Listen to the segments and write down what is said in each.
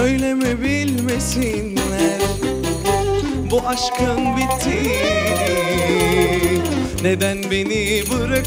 Söyleme bilmesinler bu aşkın bittiğini. Neden beni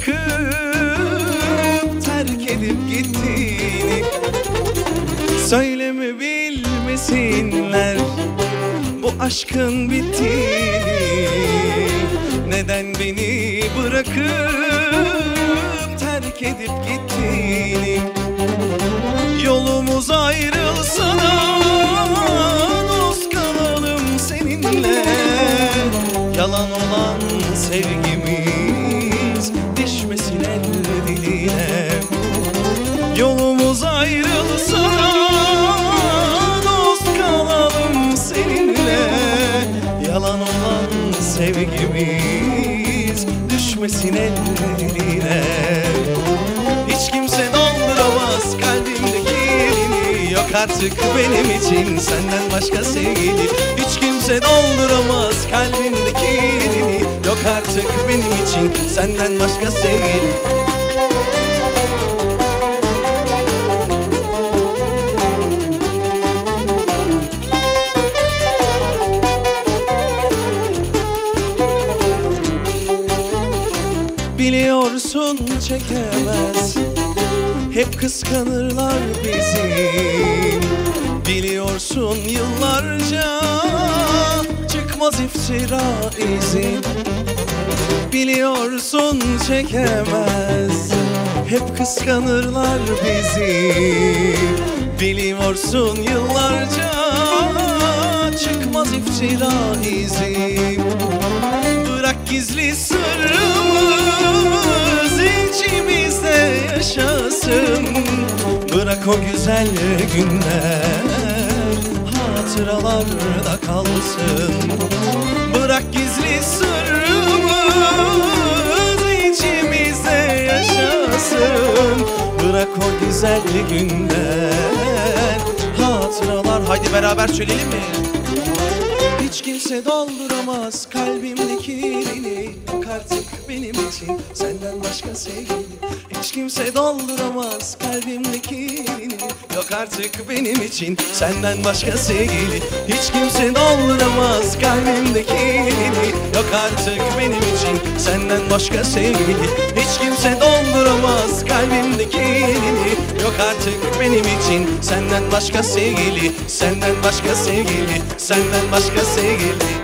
bırakıp terk edip gittiğini. Söyleme bilmesinler bu aşkın bittiğini. Neden beni bırakıp terk edip gittiğini. Yolumuz ayrılsa da dost kalalım seninle. Yalan olan sevgimiz düşmesin el diline. Yolumuz ayrılsa da dost kalalım seninle. Yalan olan sevgimiz düşmesin el diline. Hiç kimse dolduramaz kalbimdeki yerini. Yok artık benim için senden başka sevgili. Hiç kimse dolduramaz kalbimdeki yerini. Yok artık benim için senden başka sevgili. Biliyorsun çekemez, hep kıskanırlar bizi. Biliyorsun yıllarca çıkmaz iftira izi. Biliyorsun çekemez, hep kıskanırlar bizi. Biliyorsun yıllarca çıkmaz iftira izi. Bırak gizli sırrımız içimizde yaşasın. Bırak o güzel günler hatıralarda kalsın. Bırak gizli sırrımız içimizde yaşasın. Bırak o güzel günler hatıralar. Haydi beraber söyleyelim mi? Hiç kimse dolduramaz kalbimdeki yerini. Yok artık benim için senden başka sevgili. Hiç kimse dolduramaz kalbimdeki yerini. Yok artık benim için senden başka sevgili. Hiç kimse dolduramaz kalbimdeki yerini. Yok artık benim için senden başka sevgili. Hiç kimse dolduramaz kalbimdeki yerini. Yok artık benim için senden başka sevgili. Senden başka sevgili. Senden başka sevgili.